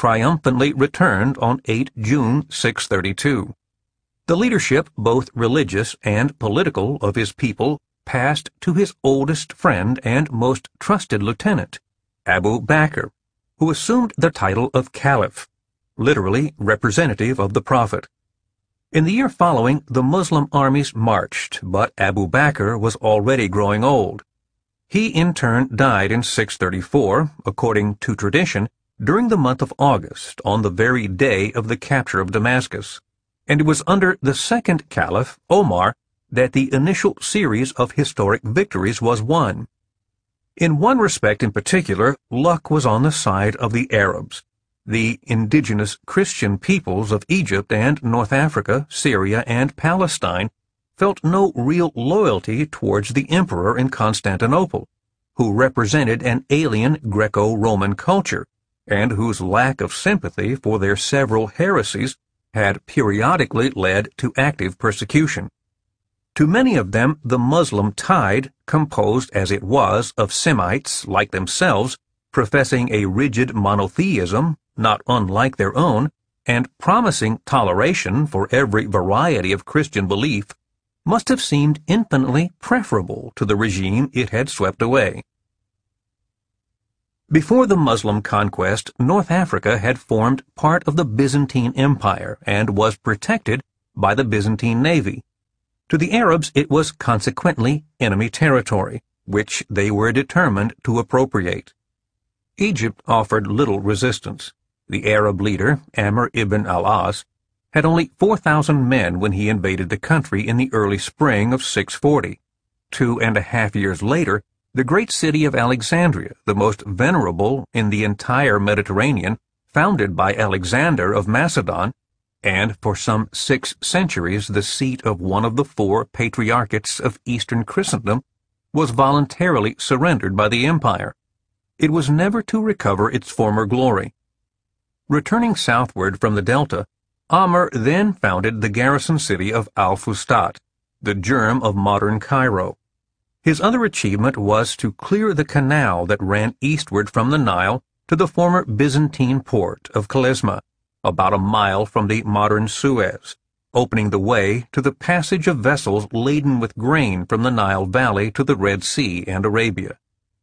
triumphantly returned on 8 June 632. The leadership, both religious and political, of his people passed to his oldest friend and most trusted lieutenant, Abu Bakr, who assumed the title of Caliph, literally representative of the Prophet. In the year following, the Muslim armies marched, but Abu Bakr was already growing old. He in turn died in 634, according to tradition, during the month of August, on the very day of the capture of Damascus, and it was under the second Caliph, Omar, that the initial series of historic victories was won. In one respect in particular, luck was on the side of the Arabs. The indigenous Christian peoples of Egypt and North Africa, Syria, and Palestine felt no real loyalty towards the emperor in Constantinople, who represented an alien Greco-Roman culture, and whose lack of sympathy for their several heresies had periodically led to active persecution. To many of them, the Muslim tide, composed as it was of Semites like themselves, professing a rigid monotheism, not unlike their own, and promising toleration for every variety of Christian belief, must have seemed infinitely preferable to the regime it had swept away. Before the Muslim conquest, North Africa had formed part of the Byzantine Empire and was protected by the Byzantine navy. To the Arabs, it was consequently enemy territory, which they were determined to appropriate. Egypt offered little resistance. The Arab leader, Amr ibn al-As, had only 4,000 men when he invaded the country in the early spring of 640. 2.5 years later, the great city of Alexandria, the most venerable in the entire Mediterranean, founded by Alexander of Macedon, and for some 6 centuries the seat of one of the 4 patriarchates of Eastern Christendom, was voluntarily surrendered by the empire. It was never to recover its former glory. Returning southward from the delta, Amr then founded the garrison city of Al-Fustat, the germ of modern Cairo. His other achievement was to clear the canal that ran eastward from the Nile to the former Byzantine port of Klisma, about a mile from the modern Suez, opening the way to the passage of vessels laden with grain from the Nile Valley to the Red Sea and Arabia.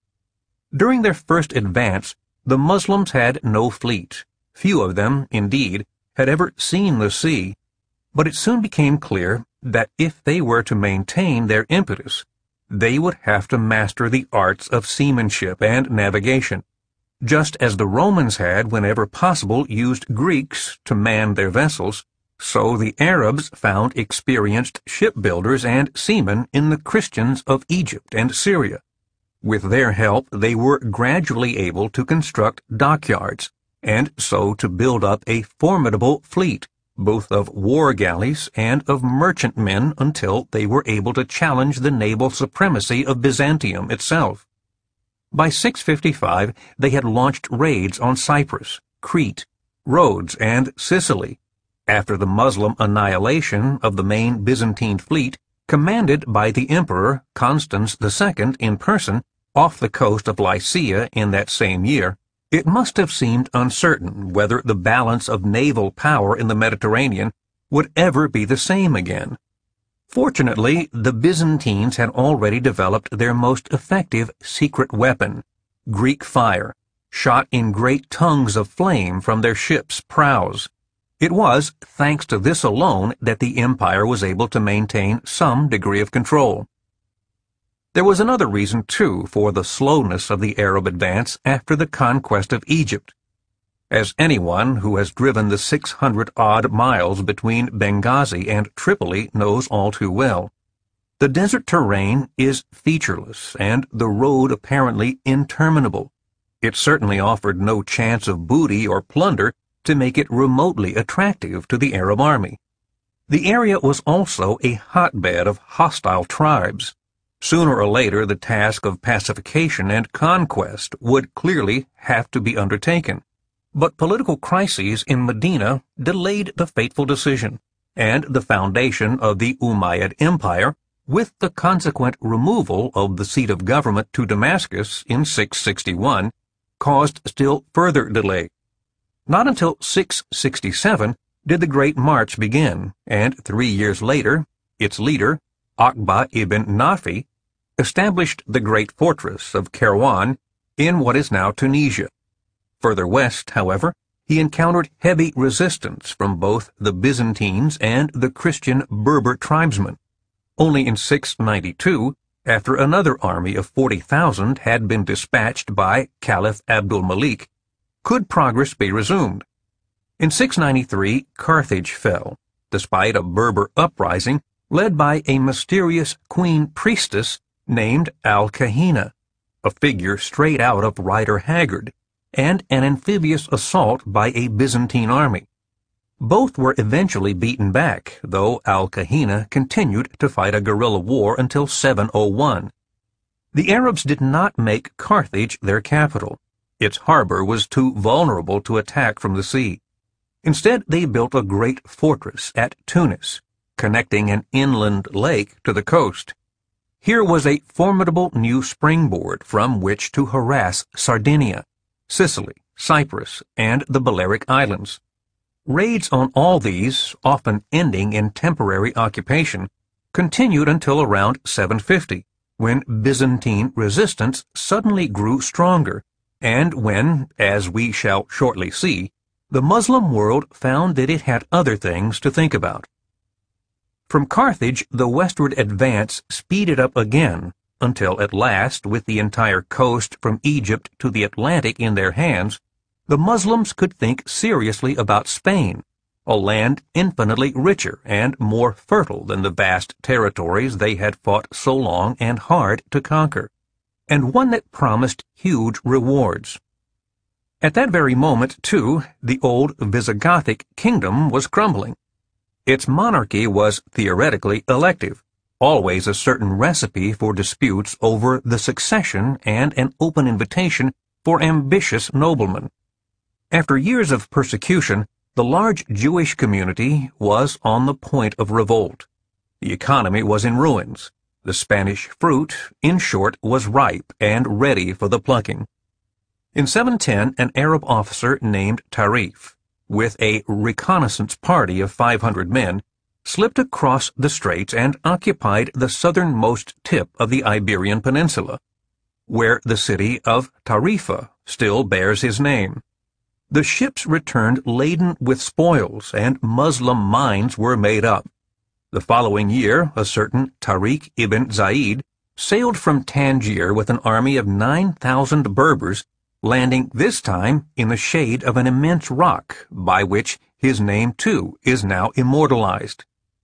During their first advance, the Muslims had no fleet. Few of them, indeed, had ever seen the sea, but it soon became clear that if they were to maintain their impetus, they would have to master the arts of seamanship and navigation, just as the Romans had, whenever possible, used Greeks to man their vessels. So the Arabs found experienced shipbuilders and seamen in the Christians of Egypt and Syria. With their help, they were gradually able to construct dockyards, and so to build up a formidable fleet, both of war galleys and of merchantmen, until they were able to challenge the naval supremacy of Byzantium itself. By 655, they had launched raids on Cyprus, Crete, Rhodes, and Sicily, after the Muslim annihilation of the main Byzantine fleet, commanded by the Emperor Constans II in person, off the coast of Lycia in that same year. It must have seemed uncertain whether the balance of naval power in the Mediterranean would ever be the same again. Fortunately, the Byzantines had already developed their most effective secret weapon, Greek fire, shot in great tongues of flame from their ships' prows. It was, thanks to this alone, that the empire was able to maintain some degree of control. There was another reason, too, for the slowness of the Arab advance after the conquest of Egypt. As anyone who has driven the 600-odd miles between Benghazi and Tripoli knows all too well, the desert terrain is featureless and the road apparently interminable. It certainly offered no chance of booty or plunder to make it remotely attractive to the Arab army. The area was also a hotbed of hostile tribes. Sooner or later, the task of pacification and conquest would clearly have to be undertaken. But political crises in Medina delayed the fateful decision, and the foundation of the Umayyad Empire, with the consequent removal of the seat of government to Damascus in 661, caused still further delay. Not until 667 did the Great March begin, and 3 years later, its leader, Aqba ibn Nafi, established the great fortress of Kairouan in what is now Tunisia. Further west, however, he encountered heavy resistance from both the Byzantines and the Christian Berber tribesmen. Only in 692, after another army of 40,000 had been dispatched by Caliph Abdul Malik, could progress be resumed. In 693, Carthage fell, despite a Berber uprising led by a mysterious queen priestess named Al-Kahina, a figure straight out of Rider Haggard, and an amphibious assault by a Byzantine army. Both were eventually beaten back, though Al-Kahina continued to fight a guerrilla war until 701. The Arabs did not make Carthage their capital. Its harbor was too vulnerable to attack from the sea. Instead, they built a great fortress at Tunis, connecting an inland lake to the coast. Here was a formidable new springboard from which to harass Sardinia, Sicily, Cyprus, and the Balearic Islands. Raids on all these, often ending in temporary occupation, continued until around 750, when Byzantine resistance suddenly grew stronger, and when, as we shall shortly see, the Muslim world found that it had other things to think about. From Carthage, the westward advance speeded up again, until at last, with the entire coast from Egypt to the Atlantic in their hands, the Muslims could think seriously about Spain, a land infinitely richer and more fertile than the vast territories they had fought so long and hard to conquer, and one that promised huge rewards. At that very moment, too, the old Visigothic kingdom was crumbling. Its monarchy was theoretically elective, always a certain recipe for disputes over the succession and an open invitation for ambitious noblemen. After years of persecution, the large Jewish community was on the point of revolt. The economy was in ruins. The Spanish fruit, in short, was ripe and ready for the plucking. In 710, an Arab officer named Tarif, with a reconnaissance party of 500 men, slipped across the straits and occupied the southernmost tip of the Iberian Peninsula, where the city of Tarifa still bears his name. The ships returned laden with spoils, and Muslim mines were made up. The following year, a certain Tariq ibn Zayd sailed from Tangier with an army of 9,000 Berbers, landing this time in the shade of an immense rock, by which his name, too, is now immortalized.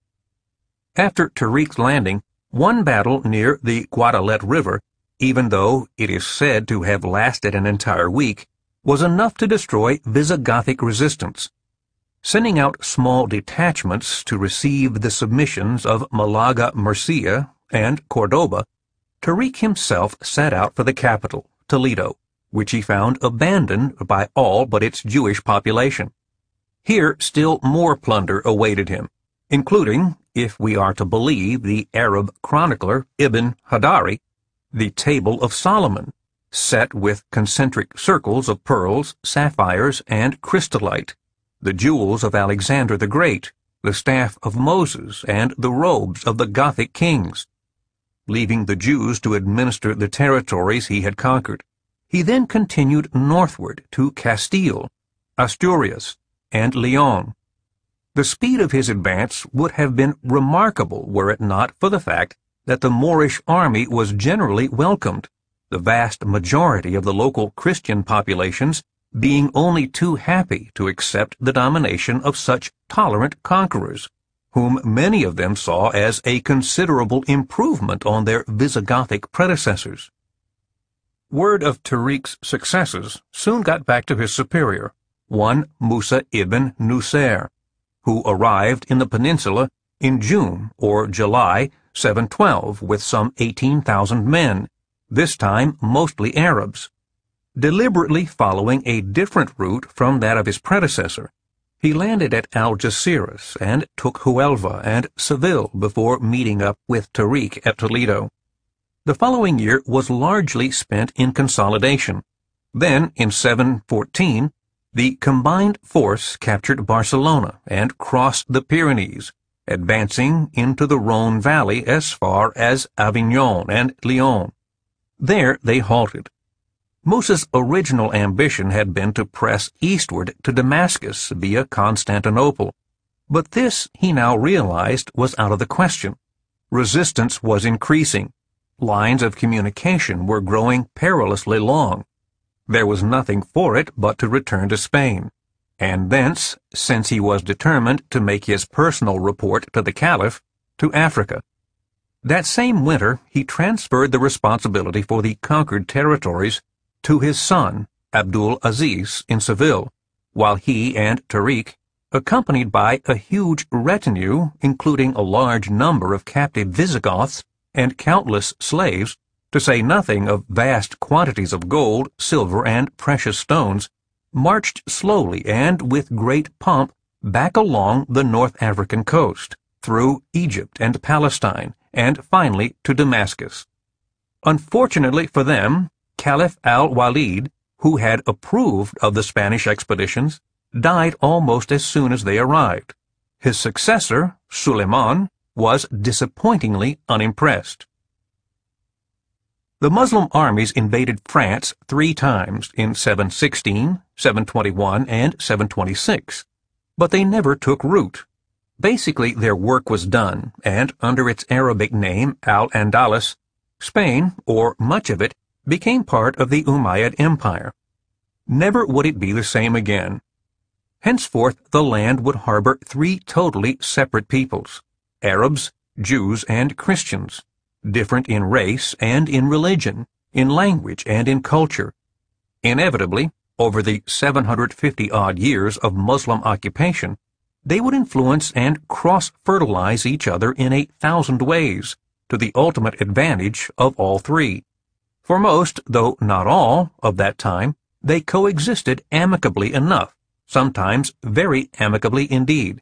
After Tariq's landing, one battle near the Guadalete River, even though it is said to have lasted an entire week, was enough to destroy Visigothic resistance. Sending out small detachments to receive the submissions of Malaga, Murcia, and Cordoba, Tariq himself set out for the capital, Toledo, which he found abandoned by all but its Jewish population. Here still more plunder awaited him, including, if we are to believe the Arab chronicler Ibn Hadari, the Table of Solomon, set with concentric circles of pearls, sapphires, and crystallite, the jewels of Alexander the Great, the staff of Moses, and the robes of the Gothic kings. Leaving the Jews to administer the territories he had conquered, he then continued northward to Castile, Asturias, and Leon. The speed of his advance would have been remarkable were it not for the fact that the Moorish army was generally welcomed, the vast majority of the local Christian populations being only too happy to accept the domination of such tolerant conquerors, whom many of them saw as a considerable improvement on their Visigothic predecessors. Word of Tariq's successes soon got back to his superior, one Musa ibn Nusair, who arrived in the peninsula in June or July 712 with some 18,000 men, this time mostly Arabs. Deliberately following a different route from that of his predecessor, he landed at Algeciras and took Huelva and Seville before meeting up with Tariq at Toledo. The following year was largely spent in consolidation. Then, in 714, The combined force captured Barcelona and crossed the Pyrenees, advancing into the Rhone Valley as far as Avignon and Lyon. There they halted. Musa's original ambition had been to press eastward to Damascus via Constantinople, but this, he now realized, was out of the question. Resistance was increasing. Lines of communication were growing perilously long. There was nothing for it but to return to Spain, and thence, since he was determined to make his personal report to the Caliph, to Africa. That same winter he transferred the responsibility for the conquered territories to his son, Abdul Aziz, in Seville, while he and Tariq, accompanied by a huge retinue including a large number of captive Visigoths and countless slaves, to say nothing of vast quantities of gold, silver, and precious stones, marched slowly and with great pomp back along the North African coast, through Egypt and Palestine, and finally to Damascus. Unfortunately for them, Caliph al-Walid, who had approved of the Spanish expeditions, died almost as soon as they arrived. His successor, Suleiman, was disappointingly unimpressed. The Muslim armies invaded France 3 times in 716, 721, and 726, but they never took root. Basically, their work was done, and under its Arabic name, Al-Andalus, Spain, or much of it, became part of the Umayyad Empire. Never would it be the same again. Henceforth, the land would harbor 3 totally separate peoples: Arabs, Jews, and Christians, different in race and in religion, in language and in culture. Inevitably, over the 750-odd years of Muslim occupation, they would influence and cross-fertilize each other in 1,000 ways, to the ultimate advantage of all 3. For most, though not all, of that time, they coexisted amicably enough, sometimes very amicably indeed.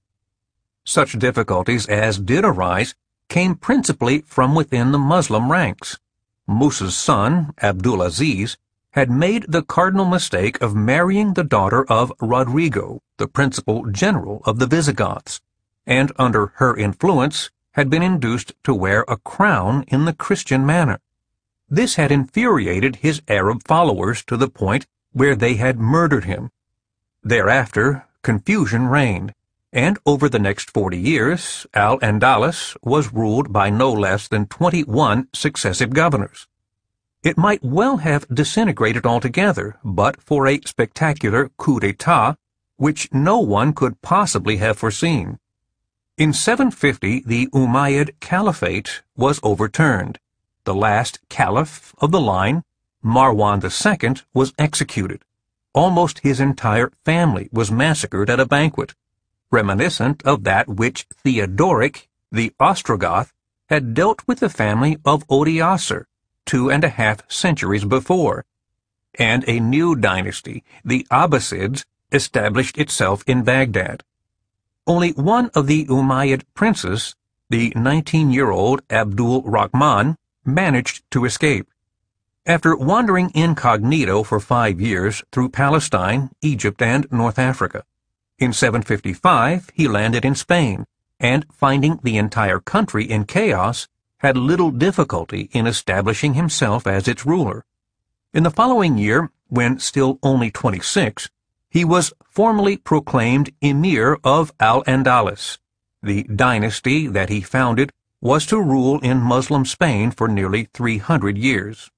Such difficulties as did arise came principally from within the Muslim ranks. Musa's son, Abdul Aziz, had made the cardinal mistake of marrying the daughter of Rodrigo, the principal general of the Visigoths, and under her influence had been induced to wear a crown in the Christian manner. This had infuriated his Arab followers to the point where they had murdered him. Thereafter, confusion reigned, and over the next 40 years, Al-Andalus was ruled by no less than 21 successive governors. It might well have disintegrated altogether but for a spectacular coup d'etat which no one could possibly have foreseen. In 750, the Umayyad Caliphate was overturned. The last caliph of the line, Marwan II, was executed. Almost his entire family was massacred at a banquet, reminiscent of that which Theodoric, the Ostrogoth, had dealt with the family of Odoacer 2.5 centuries before, and a new dynasty, the Abbasids, established itself in Baghdad. Only one of the Umayyad princes, the 19-year-old Abdul Rahman, managed to escape. After wandering incognito for 5 years through Palestine, Egypt, and North Africa, in 755 he landed in Spain, and finding the entire country in chaos, had little difficulty in establishing himself as its ruler. In the following year, when still only 26, he was formally proclaimed Emir of Al-Andalus. The dynasty that he founded was to rule in Muslim Spain for nearly 300 years.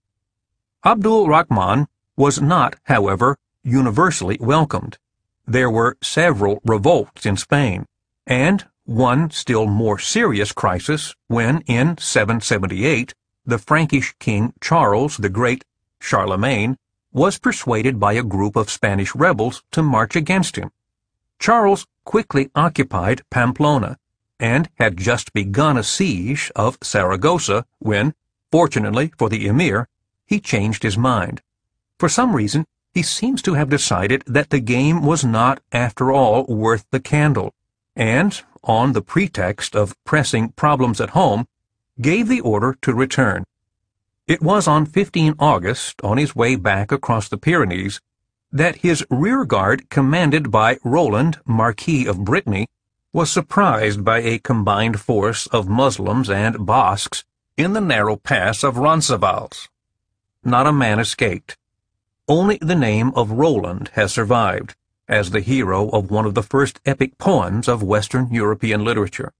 Abdul Rahman was not, however, universally welcomed. There were several revolts in Spain, and one still more serious crisis when, in 778, the Frankish king Charles the Great, Charlemagne, was persuaded by a group of Spanish rebels to march against him. Charles quickly occupied Pamplona, and had just begun a siege of Saragossa when, fortunately for the emir, he changed his mind. For some reason, he seems to have decided that the game was not, after all, worth the candle, and, on the pretext of pressing problems at home, gave the order to return. It was on 15 August, on his way back across the Pyrenees, that his rearguard, commanded by Roland, Marquis of Brittany, was surprised by a combined force of Muslims and Basques in the narrow pass of Roncesvalles. Not a man escaped. Only the name of Roland has survived, as the hero of one of the first epic poems of Western European literature.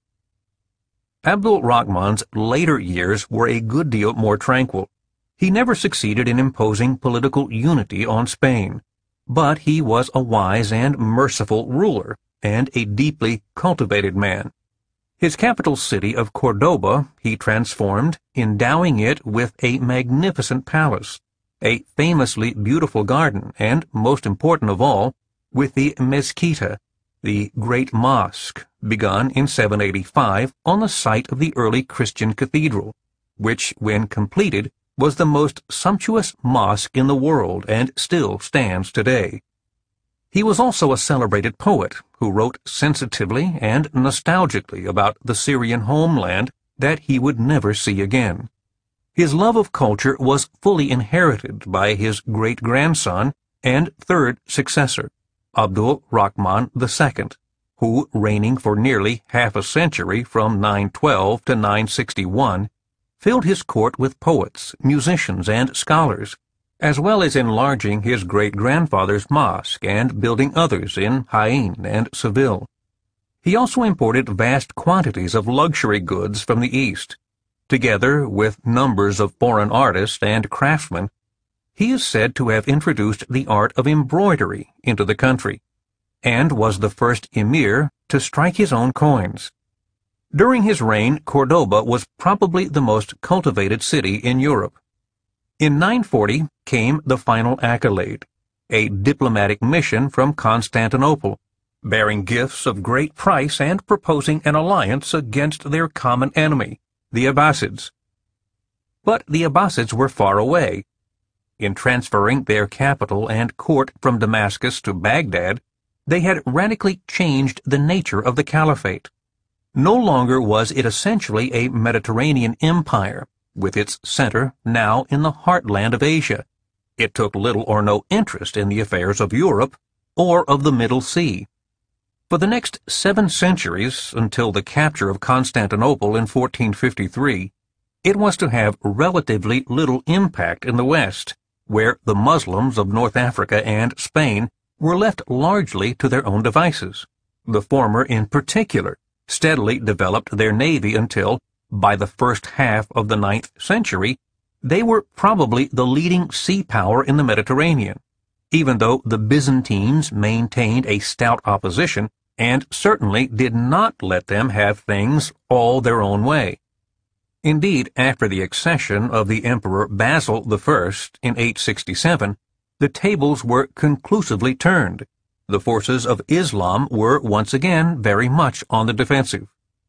Abdul-Rahman's later years were a good deal more tranquil. He never succeeded in imposing political unity on Spain, but he was a wise and merciful ruler, and a deeply cultivated man. His capital city of Cordoba he transformed, endowing it with a magnificent palace, a famously beautiful garden, and, most important of all, with the Mezquita, the great mosque, begun in 785 on the site of the early Christian cathedral, which, when completed, was the most sumptuous mosque in the world and still stands today. He was also a celebrated poet who wrote sensitively and nostalgically about the Syrian homeland that he would never see again. His love of culture was fully inherited by his great-grandson and third successor, Abdul-Rahman II, who, reigning for nearly half a century from 912 to 961, filled his court with poets, musicians, and scholars, as well as enlarging his great-grandfather's mosque and building others in Jaén and Seville. He also imported vast quantities of luxury goods from the East. Together with numbers of foreign artists and craftsmen, he is said to have introduced the art of embroidery into the country, and was the first emir to strike his own coins. During his reign, Cordoba was probably the most cultivated city in Europe. In 940 came the final accolade, a diplomatic mission from Constantinople, bearing gifts of great price and proposing an alliance against their common enemy, the Abbasids. But the Abbasids were far away. In transferring their capital and court from Damascus to Baghdad, they had radically changed the nature of the caliphate. No longer was it essentially a Mediterranean empire, with its center now in the heartland of Asia. It took little or no interest in the affairs of Europe or of the Middle Sea. For the next 7 centuries, until the capture of Constantinople in 1453, it was to have relatively little impact in the West, where the Muslims of North Africa and Spain were left largely to their own devices. The former, in particular, steadily developed their navy until, by the first half of the 9th century, they were probably the leading sea power in the Mediterranean, even though the Byzantines maintained a stout opposition and certainly did not let them have things all their own way. Indeed, after the accession of the Emperor Basil I in 867, the tables were conclusively turned. The forces of Islam were once again very much on the defensive.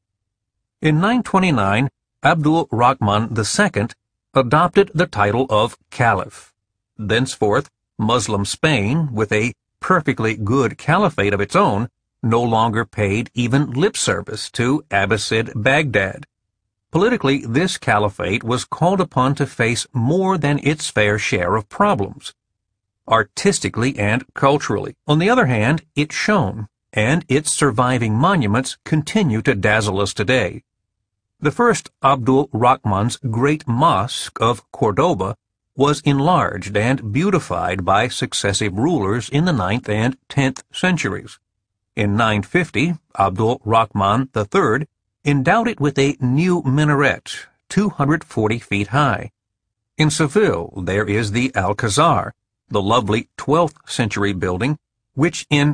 In 929, Abdul-Rahman II adopted the title of Caliph. Thenceforth, Muslim Spain, with a perfectly good caliphate of its own, no longer paid even lip service to Abbasid Baghdad. Politically, this caliphate was called upon to face more than its fair share of problems. Artistically and culturally, on the other hand, it shone, and its surviving monuments continue to dazzle us today. The first Abdul-Rahman's great mosque of Cordoba was enlarged and beautified by successive rulers in the 9th and 10th centuries. In 950, Abdul-Rahman III endowed it with a new minaret, 240 feet high. In Seville, there is the Alcazar, the lovely 12th century building, which in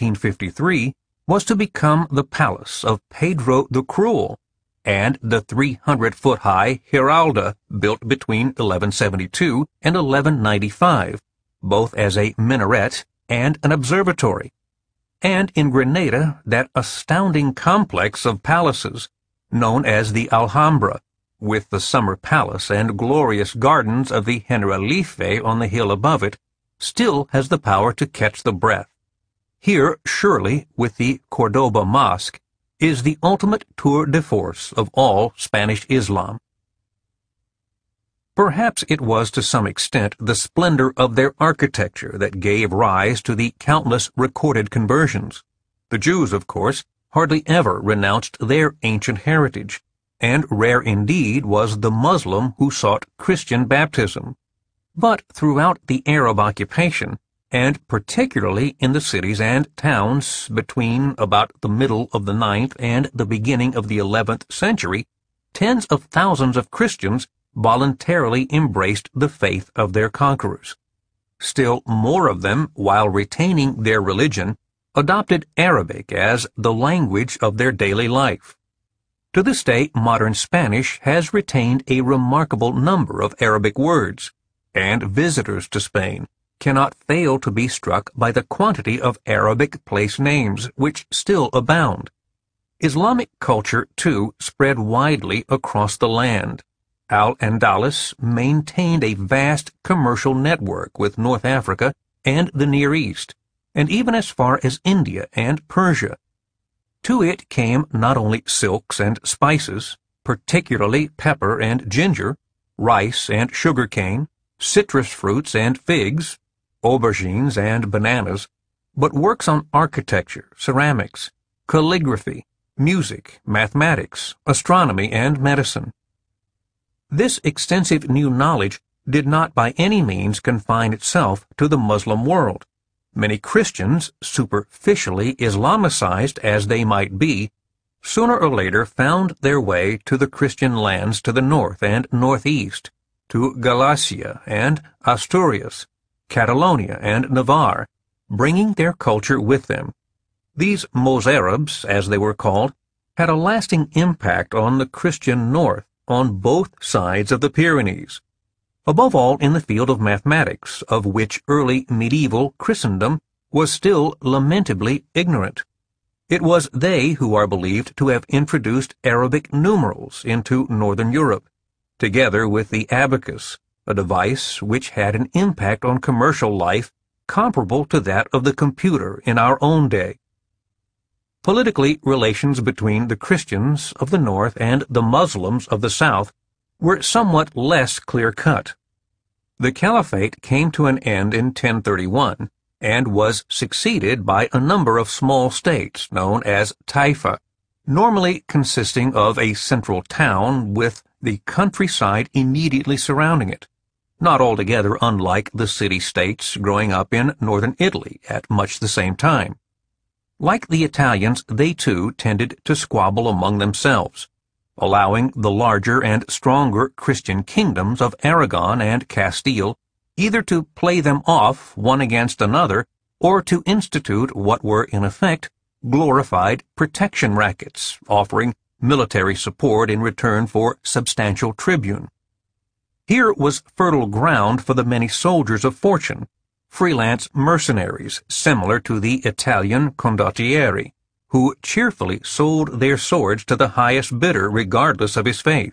1353 was to become the palace of Pedro the Cruel, and the 300-foot-high Giralda, built between 1172 and 1195, both as a minaret and an observatory. And in Granada, that astounding complex of palaces, known as the Alhambra, with the summer palace and glorious gardens of the Generalife on the hill above it, still has the power to catch the breath. Here, surely, with the Cordoba Mosque, is the ultimate tour de force of all Spanish Islam. Perhaps it was to some extent the splendor of their architecture that gave rise to the countless recorded conversions. The Jews, of course, hardly ever renounced their ancient heritage, and rare indeed was the Muslim who sought Christian baptism. But throughout the Arab occupation, and particularly in the cities and towns between about the middle of the 9th and the beginning of the 11th century, tens of thousands of Christians voluntarily embraced the faith of their conquerors. Still more of them, while retaining their religion, adopted Arabic as the language of their daily life. To this day, modern Spanish has retained a remarkable number of Arabic words, and visitors to Spain cannot fail to be struck by the quantity of Arabic place names which still abound. Islamic culture, too, spread widely across the land. Al-Andalus maintained a vast commercial network with North Africa and the Near East, and even as far as India and Persia. To it came not only silks and spices, particularly pepper and ginger, rice and sugar cane, citrus fruits and figs, aubergines and bananas, but works on architecture, ceramics, calligraphy, music, mathematics, astronomy, and medicine. This extensive new knowledge did not by any means confine itself to the Muslim world. Many Christians, superficially Islamicized as they might be, sooner or later found their way to the Christian lands to the north and northeast, to Galicia and Asturias, Catalonia and Navarre, bringing their culture with them. These Mozarabs, as they were called, had a lasting impact on the Christian north on both sides of the Pyrenees, above all in the field of mathematics, of which early medieval Christendom was still lamentably ignorant. It was they who are believed to have introduced Arabic numerals into northern Europe, together with the abacus, a device which had an impact on commercial life comparable to that of the computer in our own day. Politically, relations between the Christians of the north and the Muslims of the south were somewhat less clear-cut. The Caliphate came to an end in 1031 and was succeeded by a number of small states known as Taifa, normally consisting of a central town with the countryside immediately surrounding it, not altogether unlike the city-states growing up in northern Italy at much the same time. Like the Italians, they too tended to squabble among themselves, allowing the larger and stronger Christian kingdoms of Aragon and Castile either to play them off one against another or to institute what were in effect glorified protection rackets, offering military support in return for substantial tribune. Here was fertile ground for the many soldiers of fortune, freelance mercenaries similar to the Italian condottieri, who cheerfully sold their swords to the highest bidder regardless of his faith.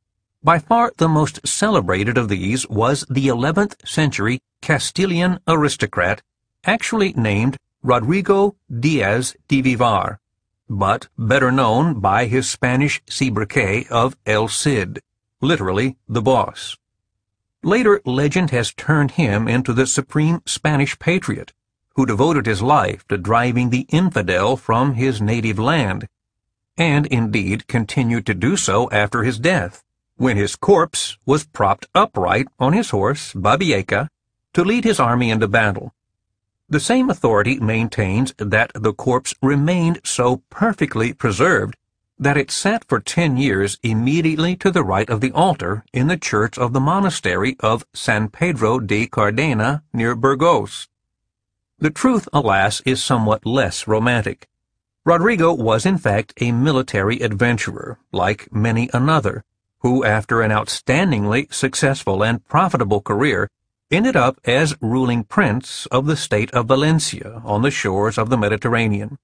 By far the most celebrated of these was the 11th century Castilian aristocrat actually named Rodrigo Diaz de Vivar, but better known by his Spanish sobriquet of El Cid, literally the boss. Later legend has turned him into the supreme Spanish patriot, who devoted his life to driving the infidel from his native land, and indeed continued to do so after his death, when his corpse was propped upright on his horse, Babieca, to lead his army into battle. The same authority maintains that the corpse remained so perfectly preserved that it sat for 10 years immediately to the right of the altar in the church of the monastery of San Pedro de Cardena near Burgos. The truth, alas, is somewhat less romantic. Rodrigo was in fact a military adventurer, like many another, who after an outstandingly successful and profitable career ended up as ruling prince of the state of Valencia on the shores of the Mediterranean.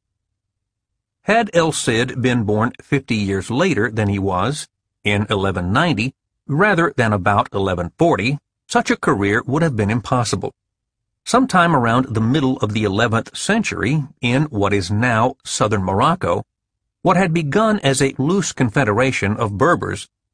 Had El Cid been born 50 years later than he was, in 1190, rather than about 1140, such a career would have been impossible. Sometime around the middle of the 11th century, in what is now southern Morocco, what had begun as a loose confederation of Berbers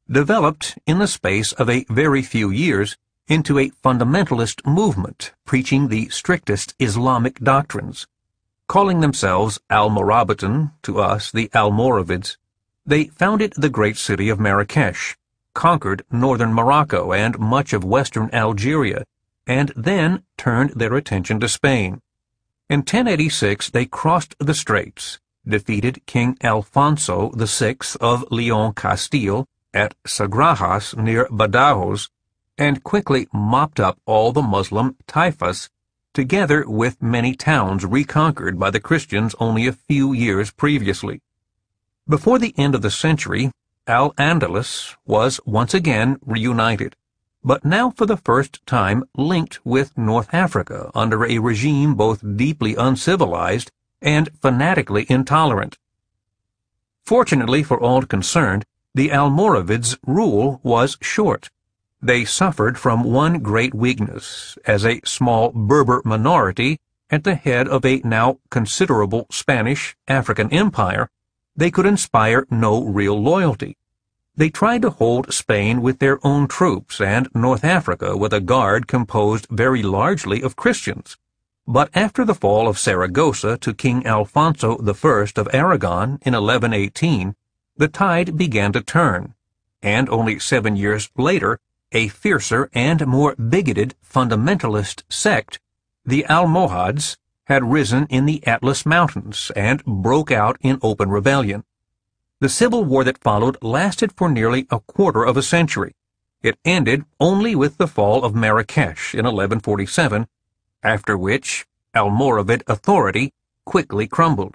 developed in the space of a very few years into a fundamentalist movement preaching the strictest Islamic doctrines. Calling themselves Almorabitan, to us the Almoravids, they founded the great city of Marrakesh, conquered northern Morocco and much of western Algeria, and then turned their attention to Spain. In 1086 they crossed the straits, defeated King Alfonso VI of Leon Castile at Sagrajas near Badajoz, and quickly mopped up all the Muslim taifas, together with many towns reconquered by the Christians only a few years previously. Before the end of the century, Al-Andalus was once again reunited, but now for the first time linked with North Africa under a regime both deeply uncivilized and fanatically intolerant. Fortunately for all concerned, the Almoravids' rule was short. They suffered from one great weakness, as a small Berber minority at the head of a now considerable Spanish African empire. They could inspire no real loyalty. They tried to hold Spain with their own troops and North Africa with a guard composed very largely of Christians. But after the fall of Saragossa to King Alfonso I of Aragon in 1118, the tide began to turn, and only 7 years later, a fiercer and more bigoted fundamentalist sect, the Almohads, had risen in the Atlas Mountains and broke out in open rebellion. The civil war that followed lasted for nearly a quarter of a century. It ended only with the fall of Marrakesh in 1147, after which Almoravid authority quickly crumbled.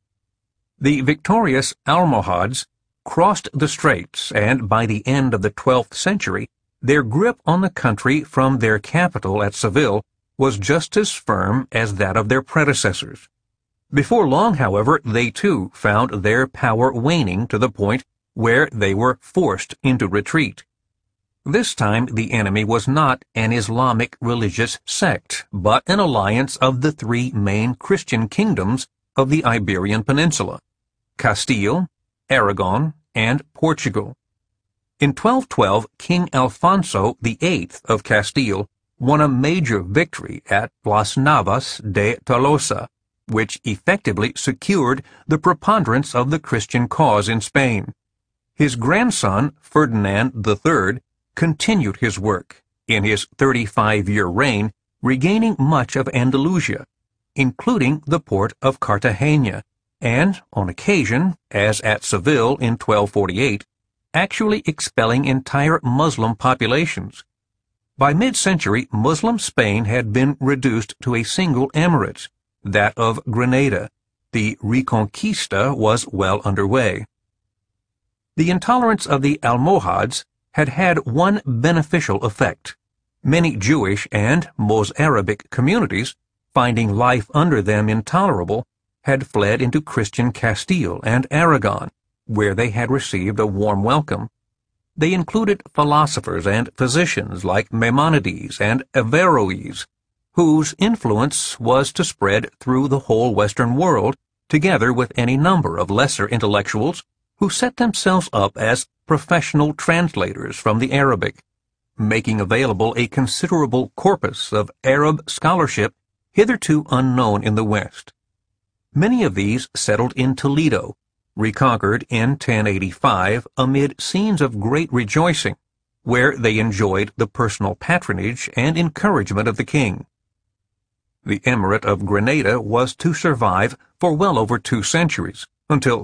The victorious Almohads crossed the straits, and by the end of the 12th century, their grip on the country from their capital at Seville was just as firm as that of their predecessors. Before long, however, they too found their power waning to the point where they were forced into retreat. This time the enemy was not an Islamic religious sect, but an alliance of the three main Christian kingdoms of the Iberian Peninsula: Castile, Aragon, and Portugal. In 1212, King Alfonso VIII of Castile won a major victory at Las Navas de Tolosa, which effectively secured the preponderance of the Christian cause in Spain. His grandson, Ferdinand III, continued his work, in his 35-year reign, regaining much of Andalusia, including the port of Cartagena, and, on occasion, as at Seville in 1248, actually expelling entire Muslim populations. By mid-century, Muslim Spain had been reduced to a single emirate, that of Granada. The Reconquista was well underway. The intolerance of the Almohads had had one beneficial effect. Many Jewish and Mozarabic communities, finding life under them intolerable, had fled into Christian Castile and Aragon, where they had received a warm welcome. They included philosophers and physicians like Maimonides and Averroes, whose influence was to spread through the whole Western world, together with any number of lesser intellectuals who set themselves up as professional translators from the Arabic, making available a considerable corpus of Arab scholarship hitherto unknown in the West. Many of these settled in Toledo, reconquered in 1085 amid scenes of great rejoicing, where they enjoyed the personal patronage and encouragement of the king. The Emirate of Granada was to survive for well over 2 centuries, until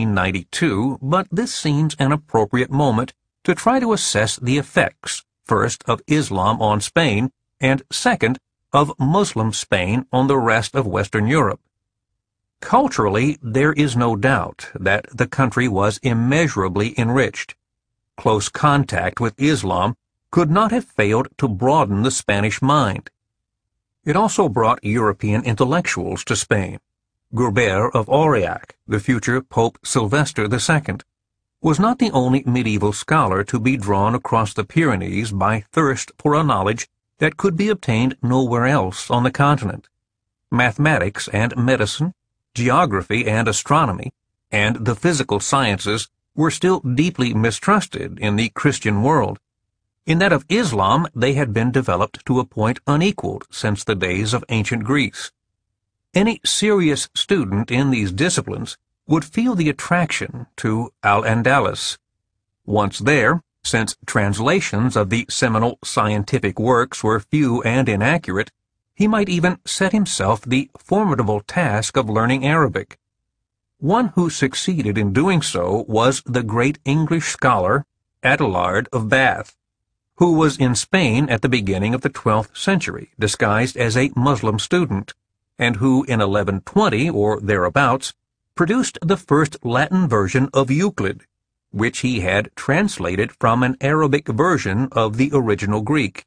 1492, but this seems an appropriate moment to try to assess the effects, first of Islam on Spain, and second, of Muslim Spain on the rest of Western Europe. Culturally, there is no doubt that the country was immeasurably enriched. Close contact with Islam could not have failed to broaden the Spanish mind. It also brought European intellectuals to Spain. Gurbert of Aurillac, the future Pope Sylvester II, was not the only medieval scholar to be drawn across the Pyrenees by thirst for a knowledge that could be obtained nowhere else on the continent. Mathematics and medicine, geography and astronomy, and the physical sciences were still deeply mistrusted in the Christian world. In that of Islam, they had been developed to a point unequaled since the days of ancient Greece. Any serious student in these disciplines would feel the attraction to Al-Andalus. Once there, since translations of the seminal scientific works were few and inaccurate, he might even set himself the formidable task of learning Arabic. One who succeeded in doing so was the great English scholar Adelard of Bath, who was in Spain at the beginning of the 12th century, disguised as a Muslim student, and who in 1120 or thereabouts produced the first Latin version of Euclid, which he had translated from an Arabic version of the original Greek.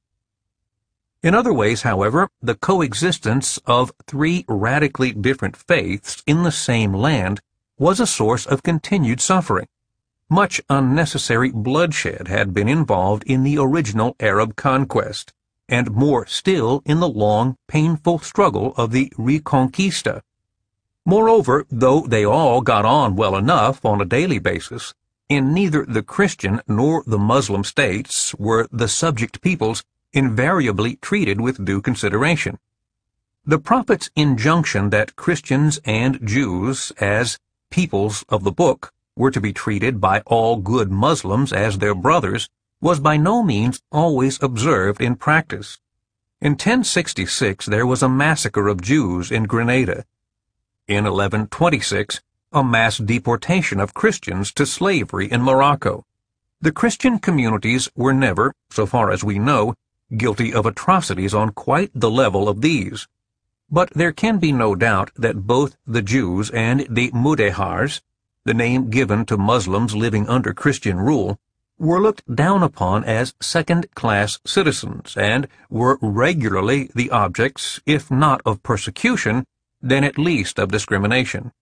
In other ways, however, the coexistence of three radically different faiths in the same land was a source of continued suffering. Much unnecessary bloodshed had been involved in the original Arab conquest, and more still in the long, painful struggle of the Reconquista. Moreover, though they all got on well enough on a daily basis, in neither the Christian nor the Muslim states were the subject peoples invariably treated with due consideration. The Prophet's injunction that Christians and Jews, as peoples of the book, were to be treated by all good Muslims as their brothers was by no means always observed in practice. In 1066 there was a massacre of Jews in Grenada. In 1126, a mass deportation of Christians to slavery in Morocco. The Christian communities were never, so far as we know, guilty of atrocities on quite the level of these. But there can be no doubt that both the Jews and the Mudehars, the name given to Muslims living under Christian rule, were looked down upon as second-class citizens and were regularly the objects, if not of persecution, then at least of discrimination.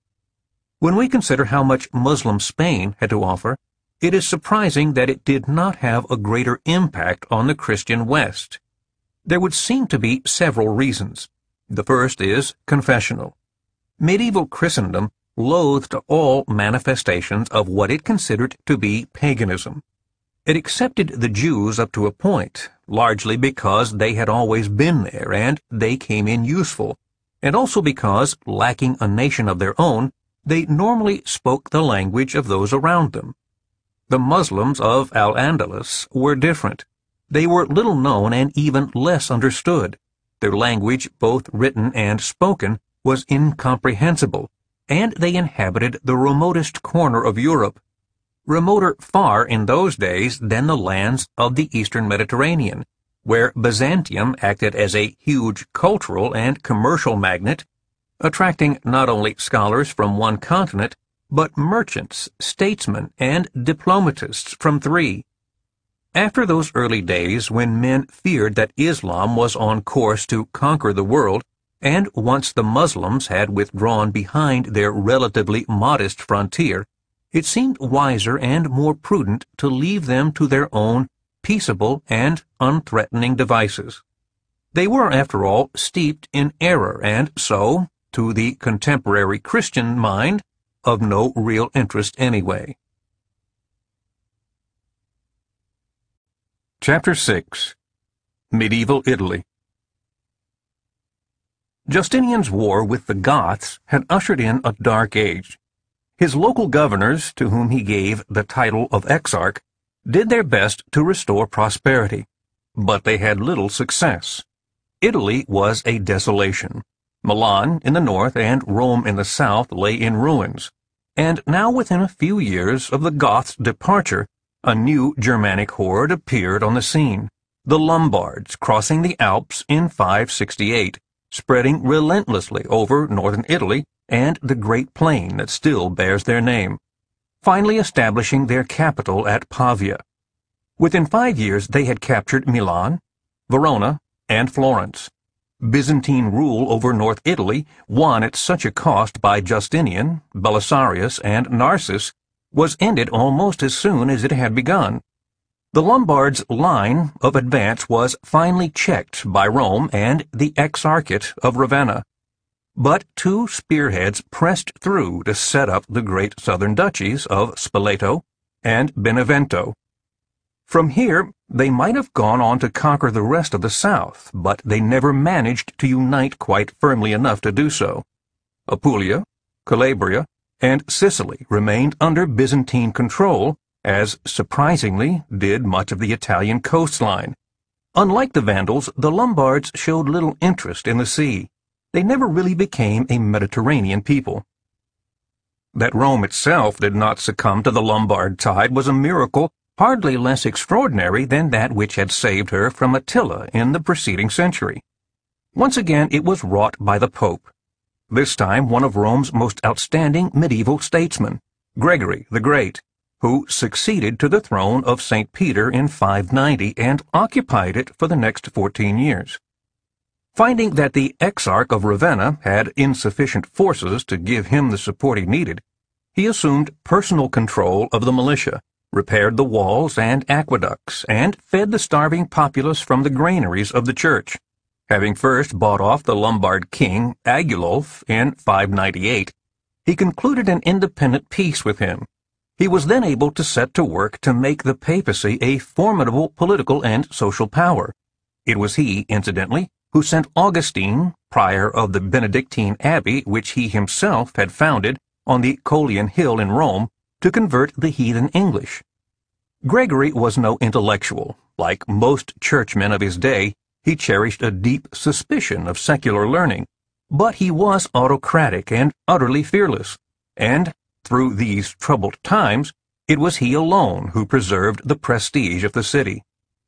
When we consider how much Muslim Spain had to offer, it is surprising that it did not have a greater impact on the Christian West. There would seem to be several reasons. The first is confessional. Medieval Christendom loathed all manifestations of what it considered to be paganism. It accepted the Jews up to a point, largely because they had always been there and they came in useful, and also because, lacking a nation of their own, they normally spoke the language of those around them. The Muslims of Al-Andalus were different. They were little known and even less understood. Their language, both written and spoken, was incomprehensible, and they inhabited the remotest corner of Europe, remoter far in those days than the lands of the eastern Mediterranean, where Byzantium acted as a huge cultural and commercial magnet, attracting not only scholars from one continent, but merchants, statesmen, and diplomatists from three. After those early days when men feared that Islam was on course to conquer the world, and once the Muslims had withdrawn behind their relatively modest frontier, it seemed wiser and more prudent to leave them to their own peaceable and unthreatening devices. They were, after all, steeped in error and so, to the contemporary Christian mind, of no real interest anyway. Chapter 6. Medieval Italy. Justinian's war with the Goths had ushered in a dark age. His local governors, to whom he gave the title of exarch, did their best to restore prosperity, but they had little success. Italy was a desolation. Milan in the north and Rome in the south lay in ruins, and now within a few years of the Goths' departure, a new Germanic horde appeared on the scene, the Lombards crossing the Alps in 568, spreading relentlessly over northern Italy and the great plain that still bears their name, finally establishing their capital at Pavia. Within 5 years they had captured Milan, Verona, and Florence. Byzantine rule over North Italy, won at such a cost by Justinian, Belisarius, and Narses, was ended almost as soon as it had begun. The Lombards' line of advance was finally checked by Rome and the Exarchate of Ravenna. But two spearheads pressed through to set up the great southern duchies of Spoleto and Benevento. From here, they might have gone on to conquer the rest of the south, but they never managed to unite quite firmly enough to do so. Apulia, Calabria, and Sicily remained under Byzantine control, as, surprisingly, did much of the Italian coastline. Unlike the Vandals, the Lombards showed little interest in the sea. They never really became a Mediterranean people. That Rome itself did not succumb to the Lombard tide was a miracle hardly less extraordinary than that which had saved her from Attila in the preceding century. Once again it was wrought by the Pope, this time one of Rome's most outstanding medieval statesmen, Gregory the Great, who succeeded to the throne of St. Peter in 590 and occupied it for the next 14 years. Finding that the Exarch of Ravenna had insufficient forces to give him the support he needed, he assumed personal control of the militia, repaired the walls and aqueducts, and fed the starving populace from the granaries of the church. Having first bought off the Lombard king Agilulf in 598, he concluded an independent peace with him. He was then able to set to work to make the papacy a formidable political and social power. It was he, incidentally, who sent Augustine, prior of the Benedictine abbey which he himself had founded on the Coelian Hill in Rome, to convert the heathen English. Gregory was no intellectual. Like most churchmen of his day, he cherished a deep suspicion of secular learning, but he was autocratic and utterly fearless, and, through these troubled times, it was he alone who preserved the prestige of the city.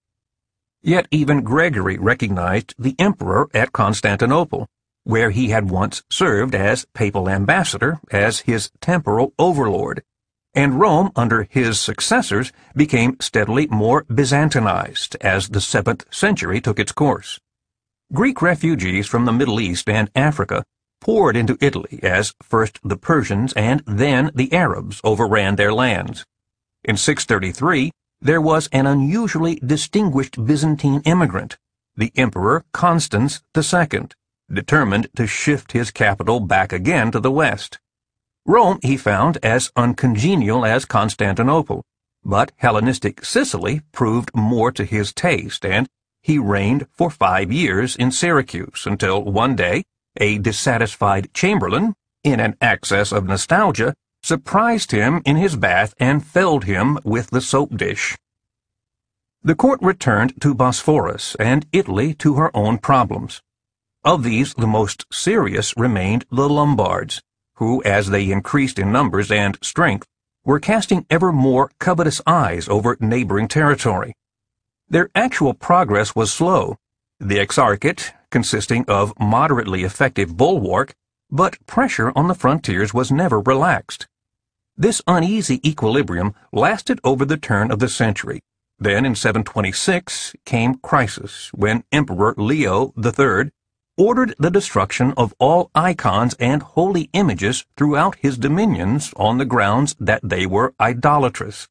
Yet even Gregory recognized the emperor at Constantinople, where he had once served as papal ambassador, as his temporal overlord, and Rome, under his successors, became steadily more Byzantinized as the 7th century took its course. Greek refugees from the Middle East and Africa poured into Italy as first the Persians and then the Arabs overran their lands. In 633, there was an unusually distinguished Byzantine immigrant, the Emperor Constans II, determined to shift his capital back again to the west. Rome he found as uncongenial as Constantinople, but Hellenistic Sicily proved more to his taste, and he reigned for 5 years in Syracuse until one day a dissatisfied chamberlain, in an access of nostalgia, surprised him in his bath and felled him with the soap dish. The court returned to Bosphorus and Italy to her own problems. Of these, the most serious remained the Lombards, who, as they increased in numbers and strength, were casting ever more covetous eyes over neighboring territory. Their actual progress was slow, the exarchate consisting of moderately effective bulwark, but pressure on the frontiers was never relaxed. This uneasy equilibrium lasted over the turn of the century. Then, in 726, came crisis, when Emperor Leo III ordered the destruction of all icons and holy images throughout his dominions on the grounds that they were idolatrous.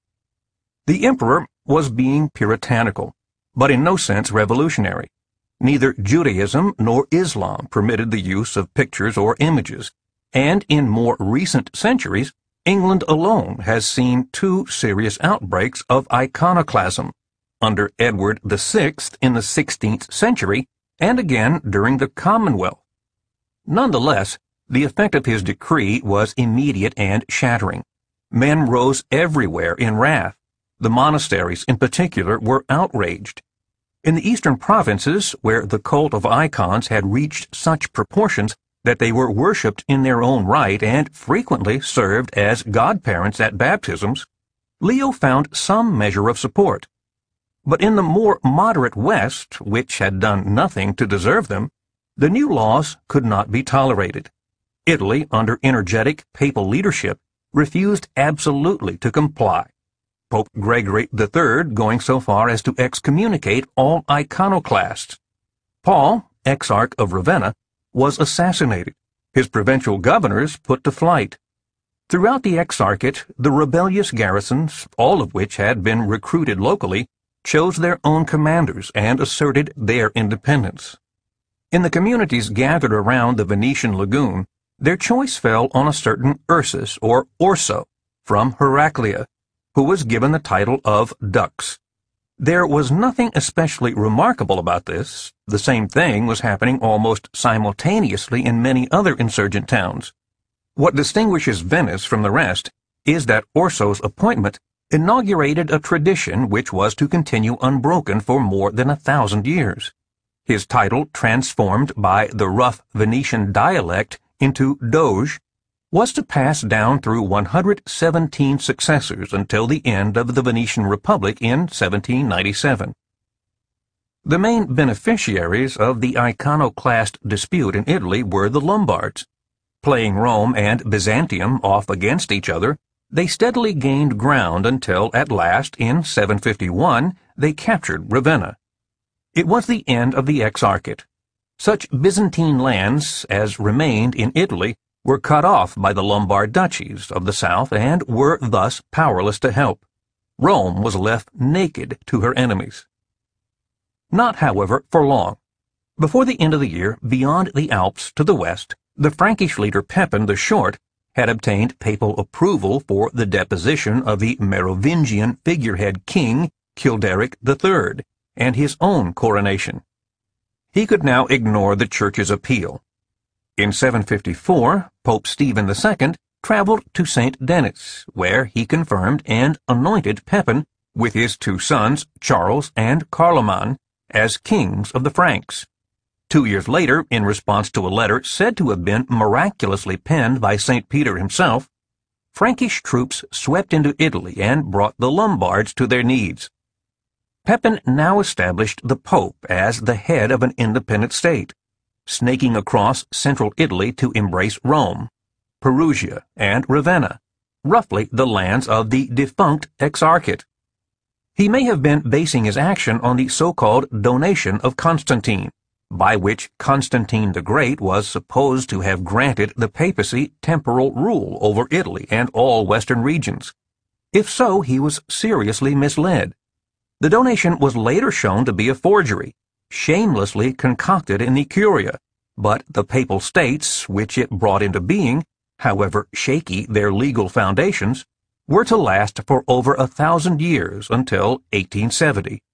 The emperor was being puritanical, but in no sense revolutionary. Neither Judaism nor Islam permitted the use of pictures or images, and in more recent centuries, England alone has seen 2 serious outbreaks of iconoclasm, under Edward VI in the 16th century, and again during the Commonwealth. Nonetheless, the effect of his decree was immediate and shattering. Men rose everywhere in wrath. The monasteries, in particular, were outraged. In the eastern provinces, where the cult of icons had reached such proportions that they were worshipped in their own right and frequently served as godparents at baptisms, Leo found some measure of support. But in the more moderate West, which had done nothing to deserve them, the new laws could not be tolerated. Italy, under energetic papal leadership, refused absolutely to comply, Pope Gregory III going so far as to excommunicate all iconoclasts. Paul, Exarch of Ravenna, was assassinated, his provincial governors put to flight. Throughout the exarchate, the rebellious garrisons, all of which had been recruited locally, chose their own commanders and asserted their independence. In the communities gathered around the Venetian lagoon, their choice fell on a certain Ursus or Orso from Heraclea, who was given the title of Dux. There was nothing especially remarkable about this. The same thing was happening almost simultaneously in many other insurgent towns. What distinguishes Venice from the rest is that Orso's appointment inaugurated a tradition which was to continue unbroken for more than 1,000 years. His title, transformed by the rough Venetian dialect into Doge, was to pass down through 117 successors until the end of the Venetian Republic in 1797. The main beneficiaries of the iconoclast dispute in Italy were the Lombards. Playing Rome and Byzantium off against each other, they steadily gained ground until at last, in 751, they captured Ravenna. It was the end of the Exarchate. Such Byzantine lands as remained in Italy were cut off by the Lombard duchies of the south and were thus powerless to help. Rome was left naked to her enemies. Not, however, for long. Before the end of the year, beyond the Alps to the west, the Frankish leader Pepin the Short had obtained papal approval for the deposition of the Merovingian figurehead king Childeric III and his own coronation. He could now ignore the Church's appeal. In 754, Pope Stephen II traveled to St. Denis, where he confirmed and anointed Pepin with his two sons, Charles and Carloman, as kings of the Franks. 2 years later, in response to a letter said to have been miraculously penned by St. Peter himself, Frankish troops swept into Italy and brought the Lombards to their knees. Pepin now established the Pope as the head of an independent state, snaking across central Italy to embrace Rome, Perugia, and Ravenna, roughly the lands of the defunct Exarchate. He may have been basing his action on the so-called donation of Constantine, by which Constantine the Great was supposed to have granted the papacy temporal rule over Italy and all western regions. If so, he was seriously misled. The donation was later shown to be a forgery, shamelessly concocted in the Curia, but the Papal States, which it brought into being, however shaky their legal foundations, were to last for over 1,000 years until 1870.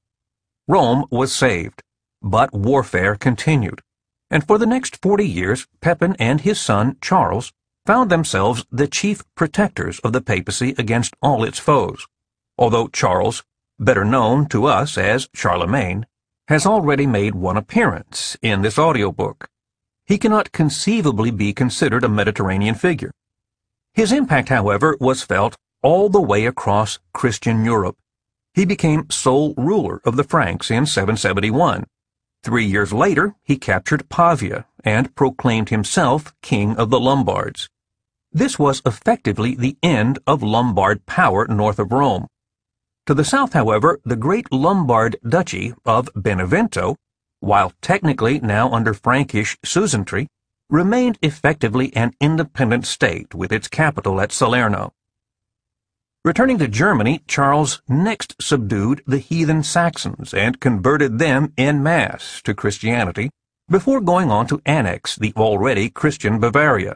Rome was saved, but warfare continued, and for the next 40 years Pepin and his son Charles found themselves the chief protectors of the papacy against all its foes, although Charles, better known to us as Charlemagne, has already made one appearance in this audiobook. He cannot conceivably be considered a Mediterranean figure. His impact, however, was felt all the way across Christian Europe. He became sole ruler of the Franks in 771. 3 years later, he captured Pavia and proclaimed himself king of the Lombards. This was effectively the end of Lombard power north of Rome. To the south, however, the great Lombard duchy of Benevento, while technically now under Frankish suzerainty, remained effectively an independent state with its capital at Salerno. Returning to Germany, Charles next subdued the heathen Saxons and converted them en masse to Christianity before going on to annex the already Christian Bavaria.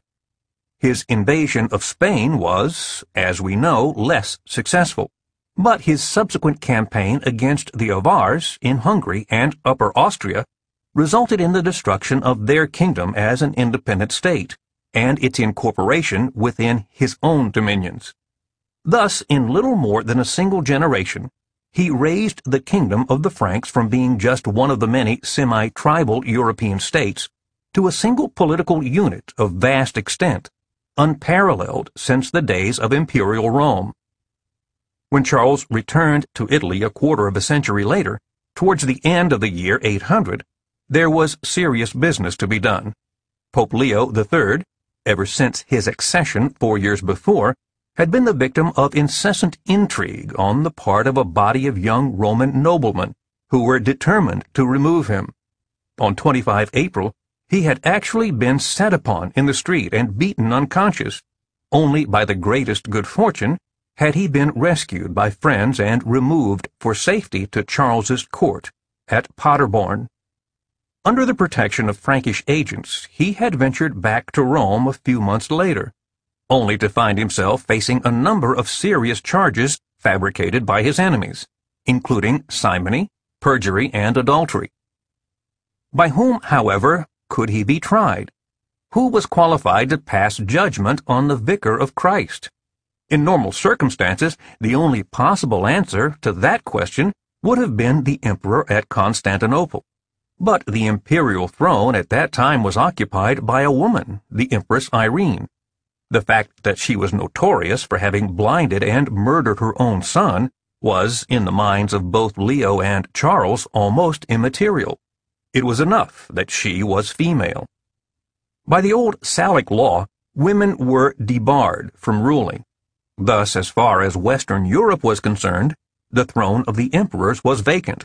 His invasion of Spain was, as we know, less successful. But his subsequent campaign against the Avars in Hungary and Upper Austria resulted in the destruction of their kingdom as an independent state, and its incorporation within his own dominions. Thus, in little more than a single generation, he raised the kingdom of the Franks from being just one of the many semi-tribal European states to a single political unit of vast extent, unparalleled since the days of imperial Rome. When Charles returned to Italy a quarter of a century later, towards the end of the year 800, there was serious business to be done. Pope Leo III, ever since his accession 4 years before, had been the victim of incessant intrigue on the part of a body of young Roman noblemen who were determined to remove him. On 25 April, he had actually been set upon in the street and beaten unconscious. Only by the greatest good fortune had he been rescued by friends and removed for safety to Charles's court at Paderborn. Under the protection of Frankish agents, he had ventured back to Rome a few months later, only to find himself facing a number of serious charges fabricated by his enemies, including simony, perjury, and adultery. By whom, however, could he be tried? Who was qualified to pass judgment on the vicar of Christ? In normal circumstances, the only possible answer to that question would have been the emperor at Constantinople. But the imperial throne at that time was occupied by a woman, the Empress Irene. The fact that she was notorious for having blinded and murdered her own son was, in the minds of both Leo and Charles, almost immaterial. It was enough that she was female. By the old Salic law, women were debarred from ruling. Thus, as far as Western Europe was concerned, the throne of the emperors was vacant.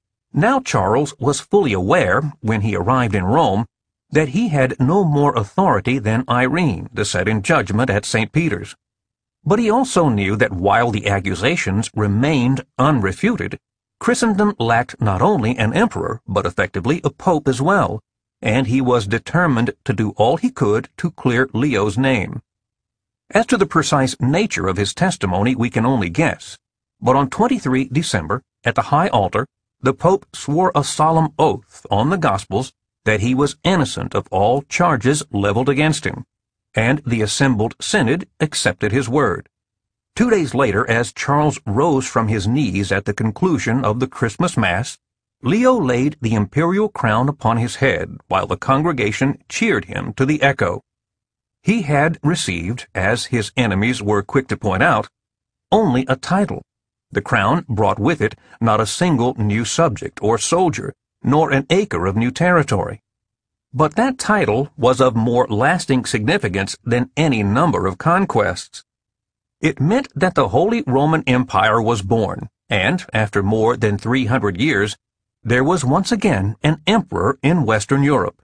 Now Charles was fully aware, when he arrived in Rome, that he had no more authority than Irene to set in judgment at St. Peter's. But he also knew that while the accusations remained unrefuted, Christendom lacked not only an emperor, but effectively a pope as well, and he was determined to do all he could to clear Leo's name. As to the precise nature of his testimony, we can only guess, but on 23 December, at the high altar, the Pope swore a solemn oath on the Gospels that he was innocent of all charges leveled against him, and the assembled synod accepted his word. 2 days later, as Charles rose from his knees at the conclusion of the Christmas Mass, Leo laid the imperial crown upon his head while the congregation cheered him to the echo. He had received, as his enemies were quick to point out, only a title. The crown brought with it not a single new subject or soldier, nor an acre of new territory. But that title was of more lasting significance than any number of conquests. It meant that the Holy Roman Empire was born, and, after more than 300 years, there was once again an emperor in Western Europe.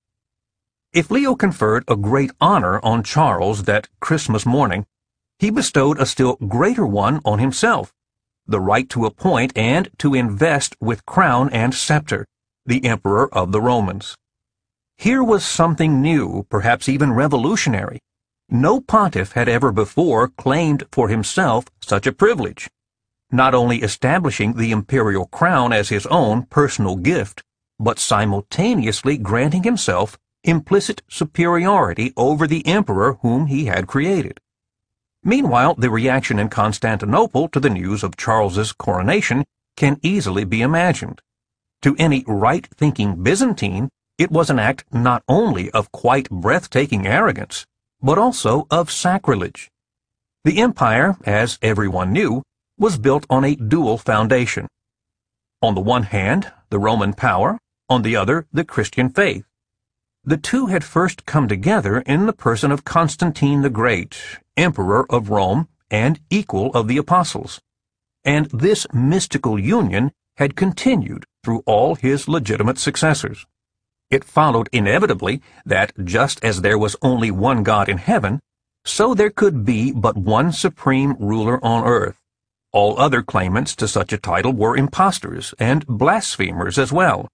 If Leo conferred a great honor on Charles that Christmas morning, he bestowed a still greater one on himself, the right to appoint and to invest with crown and scepter the Emperor of the Romans. Here was something new, perhaps even revolutionary. No pontiff had ever before claimed for himself such a privilege, not only establishing the imperial crown as his own personal gift, but simultaneously granting himself implicit superiority over the emperor whom he had created. Meanwhile, the reaction in Constantinople to the news of Charles's coronation can easily be imagined. To any right-thinking Byzantine, it was an act not only of quite breathtaking arrogance, but also of sacrilege. The empire, as everyone knew, was built on a dual foundation. On the one hand, the Roman power, on the other, the Christian faith. The two had first come together in the person of Constantine the Great, Emperor of Rome and equal of the Apostles, and this mystical union had continued through all his legitimate successors. It followed inevitably that just as there was only one God in heaven, so there could be but one supreme ruler on earth. All other claimants to such a title were impostors and blasphemers as well.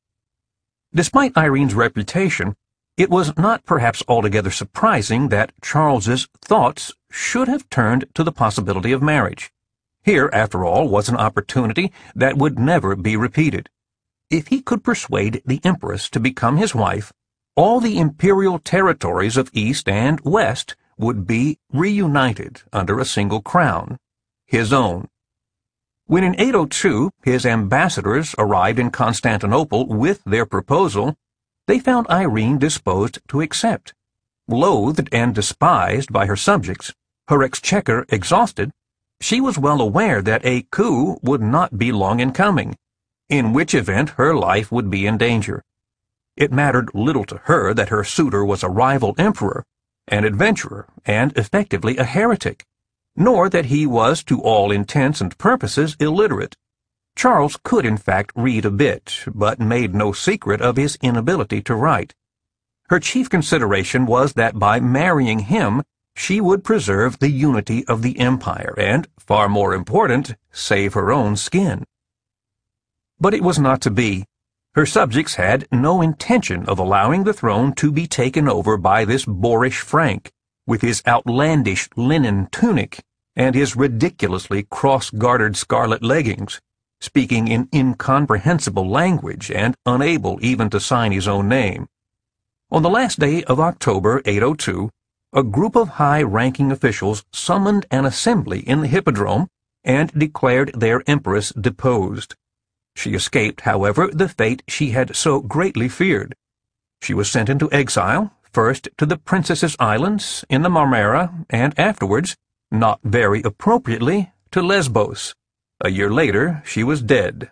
Despite Irene's reputation, it was not perhaps altogether surprising that Charles's thoughts should have turned to the possibility of marriage. Here, after all, was an opportunity that would never be repeated. If he could persuade the Empress to become his wife, all the imperial territories of East and West would be reunited under a single crown, his own. When in 802 his ambassadors arrived in Constantinople with their proposal, they found Irene disposed to accept. Loathed and despised by her subjects, her exchequer exhausted, she was well aware that a coup would not be long in coming, in which event her life would be in danger. It mattered little to her that her suitor was a rival emperor, an adventurer, and effectively a heretic, nor that he was to all intents and purposes illiterate. Charles could in fact read a bit, but made no secret of his inability to write. Her chief consideration was that by marrying him, she would preserve the unity of the empire and, far more important, save her own skin. But it was not to be. Her subjects had no intention of allowing the throne to be taken over by this boorish Frank, with his outlandish linen tunic and his ridiculously cross-gartered scarlet leggings, speaking in incomprehensible language and unable even to sign his own name. On the last day of October 802, a group of high-ranking officials summoned an assembly in the Hippodrome and declared their empress deposed. She escaped, however, the fate she had so greatly feared. She was sent into exile, first to the Princesses Islands in the Marmara, and afterwards, not very appropriately, to Lesbos. A year later, she was dead.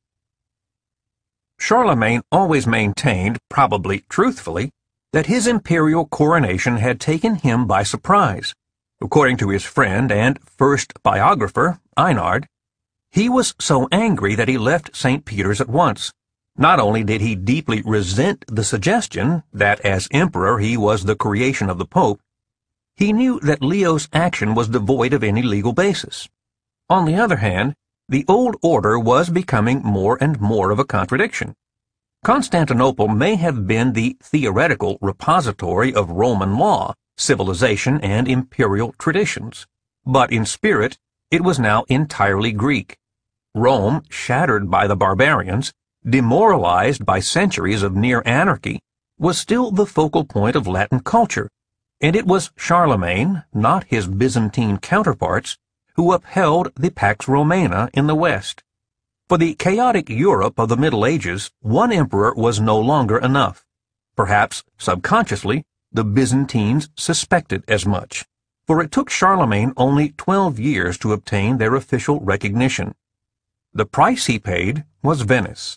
Charlemagne always maintained, probably truthfully, that his imperial coronation had taken him by surprise. According to his friend and first biographer, Einard, he was so angry that he left St. Peter's at once. Not only did he deeply resent the suggestion that as emperor he was the creation of the Pope, he knew that Leo's action was devoid of any legal basis. On the other hand, the old order was becoming more and more of a contradiction. Constantinople may have been the theoretical repository of Roman law, civilization, and imperial traditions, but in spirit it was now entirely Greek. Rome, shattered by the barbarians, demoralized by centuries of near anarchy, was still the focal point of Latin culture, and it was Charlemagne, not his Byzantine counterparts, who upheld the Pax Romana in the West. For the chaotic Europe of the Middle Ages, one emperor was no longer enough. Perhaps, subconsciously, the Byzantines suspected as much, for it took Charlemagne only 12 years to obtain their official recognition. The price he paid was Venice.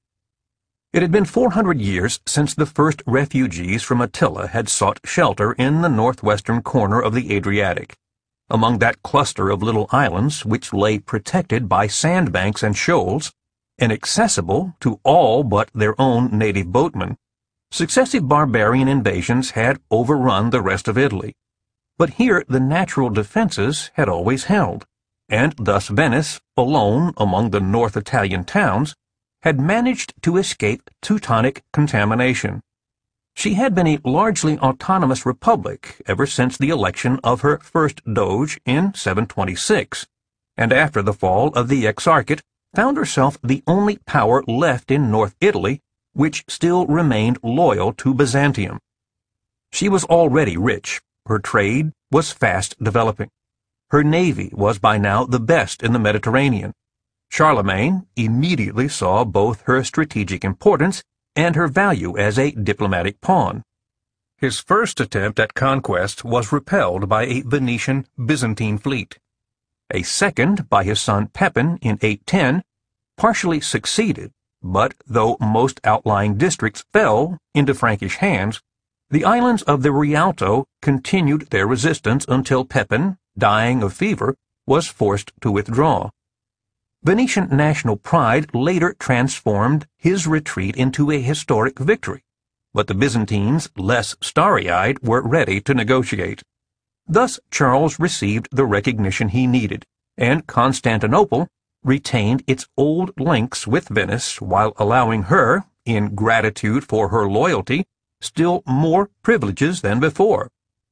It had been 400 years since the first refugees from Attila had sought shelter in the northwestern corner of the Adriatic, among that cluster of little islands which lay protected by sandbanks and shoals, inaccessible to all but their own native boatmen. Successive barbarian invasions had overrun the rest of Italy, but here the natural defenses had always held, and thus Venice, alone among the North Italian towns, had managed to escape Teutonic contamination. She had been a largely autonomous republic ever since the election of her first doge in 726, and after the fall of the Exarchate found herself the only power left in North Italy which still remained loyal to Byzantium. She was already rich. Her trade was fast developing. Her navy was by now the best in the Mediterranean. Charlemagne immediately saw both her strategic importance and her value as a diplomatic pawn. His first attempt at conquest was repelled by a Venetian Byzantine fleet. A second, by his son Pepin in 810, partially succeeded, but though most outlying districts fell into Frankish hands, the islands of the Rialto continued their resistance until Pepin, dying of fever, was forced to withdraw. Venetian national pride later transformed his retreat into a historic victory, but the Byzantines, less starry-eyed, were ready to negotiate. Thus Charles received the recognition he needed, and Constantinople retained its old links with Venice while allowing her, in gratitude for her loyalty, still more privileges than before.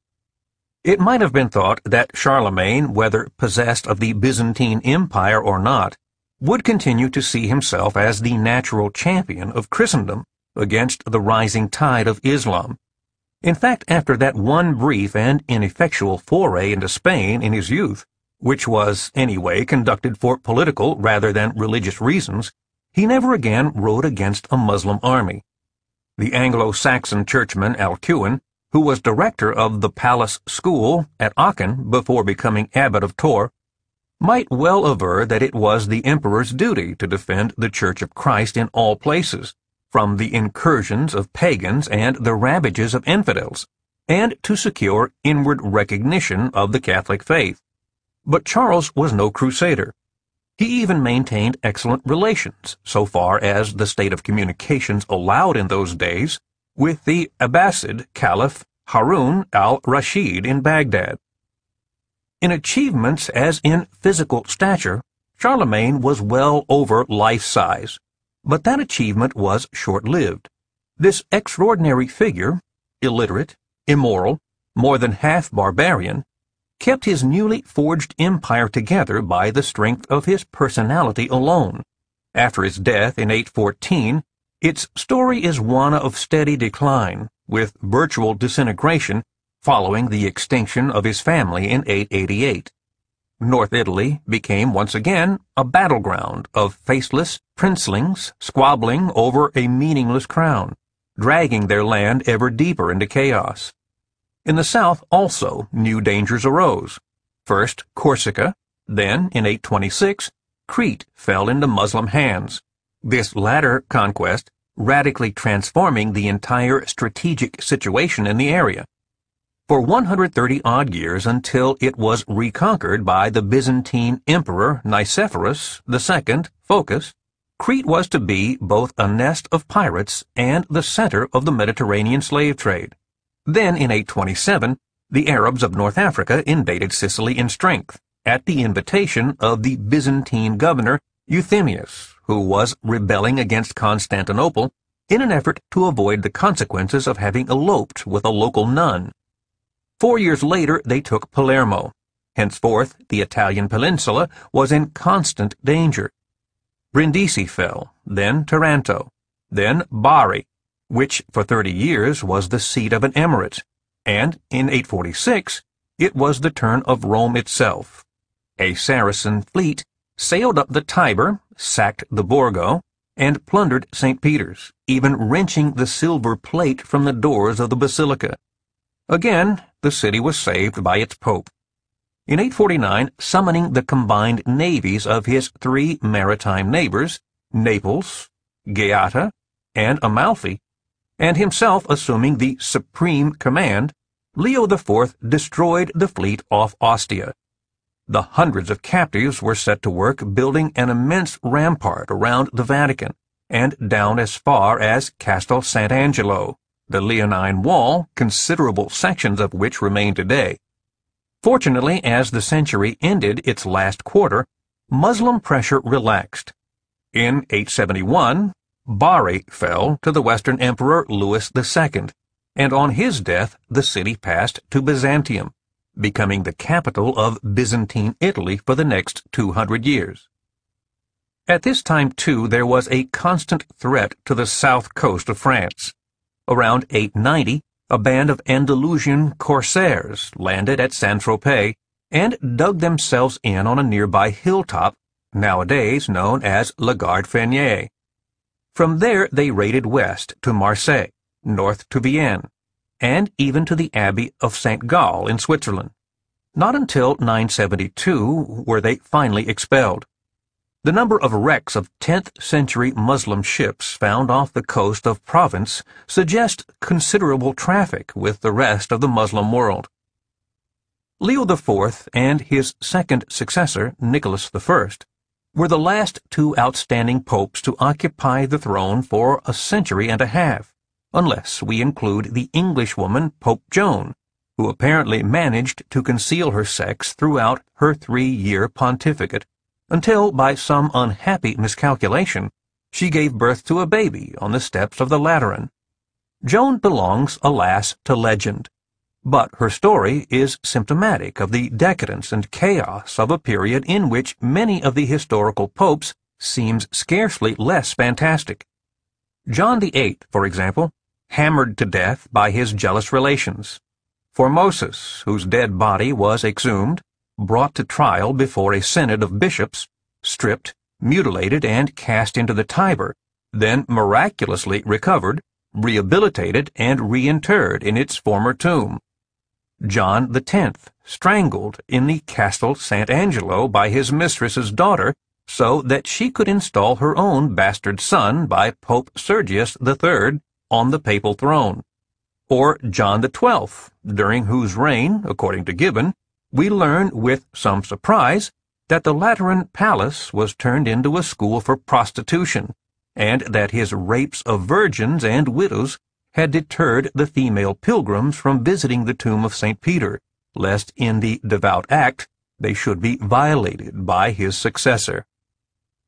It might have been thought that Charlemagne, whether possessed of the Byzantine Empire or not, would continue to see himself as the natural champion of Christendom against the rising tide of Islam. In fact, after that one brief and ineffectual foray into Spain in his youth, which was, anyway, conducted for political rather than religious reasons, he never again rode against a Muslim army. The Anglo-Saxon churchman Alcuin, who was director of the palace school at Aachen before becoming abbot of Tor, might well aver that it was the emperor's duty to defend the Church of Christ in all places, from the incursions of pagans and the ravages of infidels, and to secure inward recognition of the Catholic faith. But Charles was no crusader. He even maintained excellent relations, so far as the state of communications allowed in those days, with the Abbasid Caliph Harun al-Rashid in Baghdad. In achievements as in physical stature, Charlemagne was well over life-size. But that achievement was short-lived. This extraordinary figure, illiterate, immoral, more than half barbarian, kept his newly forged empire together by the strength of his personality alone. After his death in 814, its story is one of steady decline, with virtual disintegration following the extinction of his family in 888. North Italy became once again a battleground of faceless princelings squabbling over a meaningless crown, dragging their land ever deeper into chaos. In the south also new dangers arose. First Corsica, then, in 826, Crete fell into Muslim hands. This latter conquest radically transforming the entire strategic situation in the area. For 130-odd years until it was reconquered by the Byzantine Emperor Nicephorus II Phocas, Crete was to be both a nest of pirates and the center of the Mediterranean slave trade. Then, in 827, the Arabs of North Africa invaded Sicily in strength, at the invitation of the Byzantine governor Euthymius, who was rebelling against Constantinople in an effort to avoid the consequences of having eloped with a local nun. 4 years later, they took Palermo. Henceforth, the Italian peninsula was in constant danger. Brindisi fell, then Taranto, then Bari, which for 30 years was the seat of an emirate, and in 846 it was the turn of Rome itself. A Saracen fleet sailed up the Tiber, sacked the Borgo, and plundered St. Peter's, even wrenching the silver plate from the doors of the basilica. Again, the city was saved by its pope. In 849, summoning the combined navies of his three maritime neighbors, Naples, Gaeta, and Amalfi, and himself assuming the supreme command, Leo IV destroyed the fleet off Ostia. The hundreds of captives were set to work building an immense rampart around the Vatican, and down as far as Castel Sant'Angelo, the Leonine Wall, considerable sections of which remain today. Fortunately, as the century ended its last quarter, Muslim pressure relaxed. In 871, Bari fell to the Western Emperor Louis II, and on his death the city passed to Byzantium, becoming the capital of Byzantine Italy for the next 200 years. At this time, too, there was a constant threat to the south coast of France. Around 890, a band of Andalusian corsairs landed at Saint-Tropez and dug themselves in on a nearby hilltop, nowadays known as La Garde-Fenier. From there they raided west to Marseille, north to Vienne, and even to the Abbey of St. Gall in Switzerland. Not until 972 were they finally expelled. The number of wrecks of 10th-century Muslim ships found off the coast of Provence suggest considerable traffic with the rest of the Muslim world. Leo IV and his second successor, Nicholas I, were the last two outstanding popes to occupy the throne for a century and a half, unless we include the Englishwoman Pope Joan, who apparently managed to conceal her sex throughout her 3-year pontificate, until, by some unhappy miscalculation, she gave birth to a baby on the steps of the Lateran. Joan belongs, alas, to legend, but her story is symptomatic of the decadence and chaos of a period in which many of the historical popes seems scarcely less fantastic. John VIII, for example, hammered to death by his jealous relations. Formosus, whose dead body was exhumed, brought to trial before a synod of bishops, stripped, mutilated, and cast into the Tiber, then miraculously recovered, rehabilitated, and reinterred in its former tomb. John X, strangled in the Castel Sant'Angelo by his mistress's daughter, so that she could install her own bastard son by Pope Sergius III on the papal throne. Or John XII, during whose reign, according to Gibbon, we learn with some surprise that the Lateran palace was turned into a school for prostitution, and that his rapes of virgins and widows had deterred the female pilgrims from visiting the tomb of St. Peter, lest in the devout act they should be violated by his successor.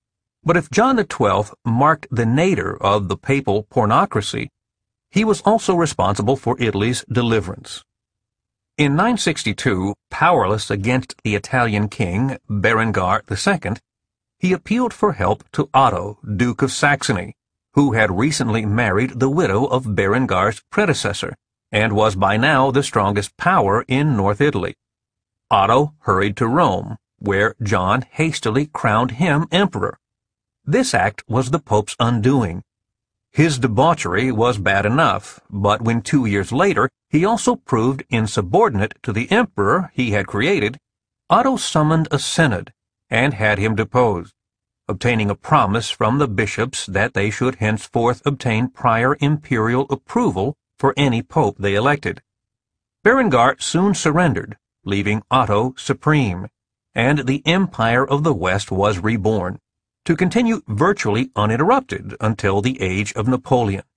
But if John XII marked the nadir of the papal pornocracy, he was also responsible for Italy's deliverance. In 962, powerless against the Italian king, Berengar II, he appealed for help to Otto, Duke of Saxony, who had recently married the widow of Berengar's predecessor, and was by now the strongest power in North Italy. Otto hurried to Rome, where John hastily crowned him emperor. This act was the Pope's undoing. His debauchery was bad enough, but when 2 years later he also proved insubordinate to the emperor he had created, Otto summoned a synod and had him deposed, obtaining a promise from the bishops that they should henceforth obtain prior imperial approval for any pope they elected. Berengar soon surrendered, leaving Otto supreme, and the Empire of the West was reborn, to continue virtually uninterrupted until the age of Napoleon.